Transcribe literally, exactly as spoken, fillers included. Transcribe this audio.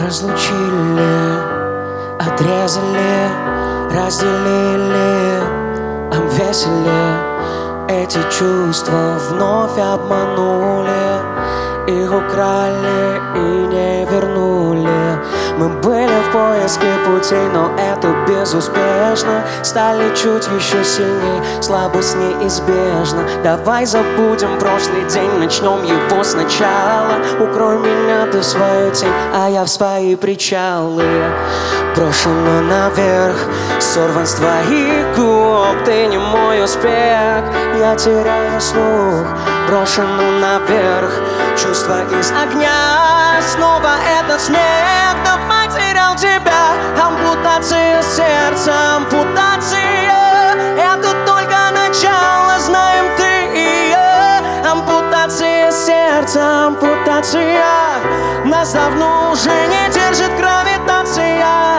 разлучили, отрезали, разделили, обвесили. Эти чувства вновь обманули, их украли и не вернули. Мы были в поиске путей, но это безуспешно. Стали чуть еще сильней, слабость неизбежна. Давай забудем прошлый день, начнем его сначала. Укрой меня ты в свою тень, а я в свои причалы. Брошено наверх, сорван с твоих губ. Ты не мой успех, я теряю слух. Брошено наверх, чувства из огня. Снова этот смех, но потерял тебя. Ампутация сердца, ампутация. Это только начало, знаем ты и я. Ампутация сердца, ампутация. Нас давно уже не держит гравитация.